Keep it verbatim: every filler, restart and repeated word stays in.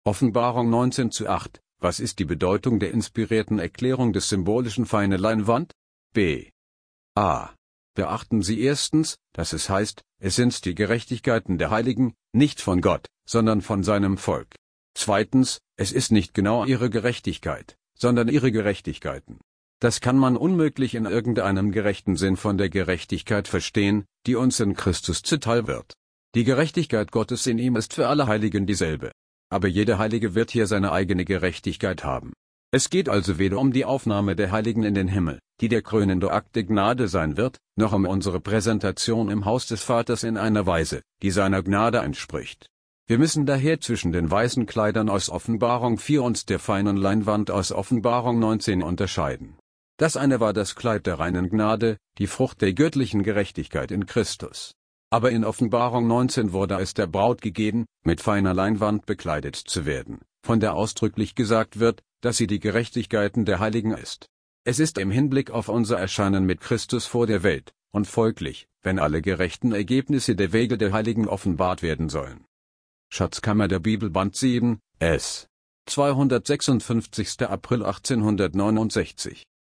Offenbarung neunzehn zu acht. Was ist die Bedeutung der inspirierten Erklärung des symbolischen feine Leinwand? B. A. Beachten Sie erstens, dass es heißt, es sind die Gerechtigkeiten der Heiligen, nicht von Gott, sondern von seinem Volk. Zweitens, es ist nicht genau ihre Gerechtigkeit, sondern ihre Gerechtigkeiten. Das kann man unmöglich in irgendeinem gerechten Sinn von der Gerechtigkeit verstehen, die uns in Christus zuteil wird. Die Gerechtigkeit Gottes in ihm ist für alle Heiligen dieselbe. Aber jeder Heilige wird hier seine eigene Gerechtigkeit haben. Es geht also weder um die Aufnahme der Heiligen in den Himmel, die der krönende Akt der Gnade sein wird, noch um unsere Präsentation im Haus des Vaters in einer Weise, die seiner Gnade entspricht. Wir müssen daher zwischen den weißen Kleidern aus Offenbarung vier und der feinen Leinwand aus Offenbarung neunzehn unterscheiden. Das eine war das Kleid der reinen Gnade, die Frucht der göttlichen Gerechtigkeit in Christus. Aber in Offenbarung neunzehn wurde es der Braut gegeben, mit feiner Leinwand bekleidet zu werden, von der ausdrücklich gesagt wird, dass sie die Gerechtigkeiten der Heiligen ist. Es ist im Hinblick auf unser Erscheinen mit Christus vor der Welt, und folglich, wenn alle gerechten Ergebnisse der Wege der Heiligen offenbart werden sollen. Schatzkammer der Bibel Band sieben, S. zweihundertsechsundfünfzigster April achtzehnhundertneunundsechzig